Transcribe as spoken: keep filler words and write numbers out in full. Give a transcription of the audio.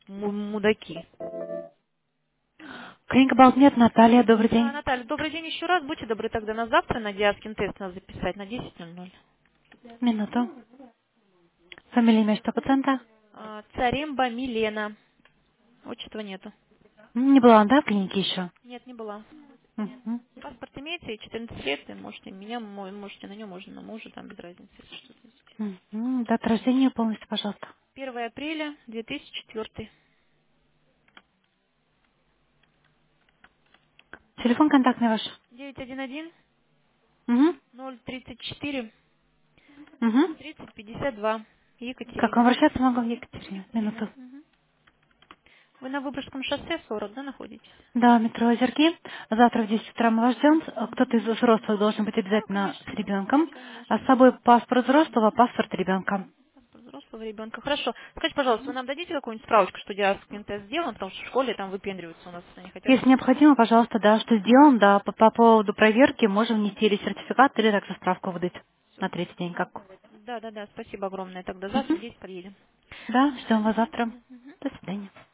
му- мудаки. Клиника Балтмет, Наталья, добрый А, день. Наталья, добрый день еще раз. Будьте добры тогда на завтра на диаскин тест нас записать на десять ноль ноль. Минуту. Фамилия, имя, что пациента? А, Царемба Милена. Отчества нету. М, Не была, да, в клинике еще? Нет, не была. Мгм. Паспорт имеется, и четырнадцать лет, и можете меня, мо- можете на нем, можно на мужа, там без разницы, если что-то есть. Мгм. Дата рождения полностью, пожалуйста. первое апреля две тысячи четвёртый. Телефон контактный ваш? девять один один Угу. ноль тридцать четыре Угу. тридцать пятьдесят два. Как вам Екатерина. обращаться могу, Екатерина? Екатерина. Минуту. Мгм. Вы на Выборгском шоссе сорок, да, находитесь? Да, метро Озерки. Завтра в десять утра мы вас ждем. А Кто-то из взрослых должен быть Да, обязательно с конечно. ребенком. А с Конечно. собой паспорт взрослого, паспорт ребенка. Паспорт взрослого ребенка. Хорошо. Скажите, пожалуйста, вы нам дадите какую-нибудь справочку, что диаскин тест сделан, потому что в школе там выпендриваются у нас, они хотят. Если необходимо, пожалуйста, да, что сделаем, да, по, по поводу проверки можем внести или сертификат, или также справку выдать Все. на третий день, как. Да, да, да, спасибо огромное. Тогда завтра в Мгм. десять подъедем. Да, ждем До вас завтра. свидания. Мгм. До свидания.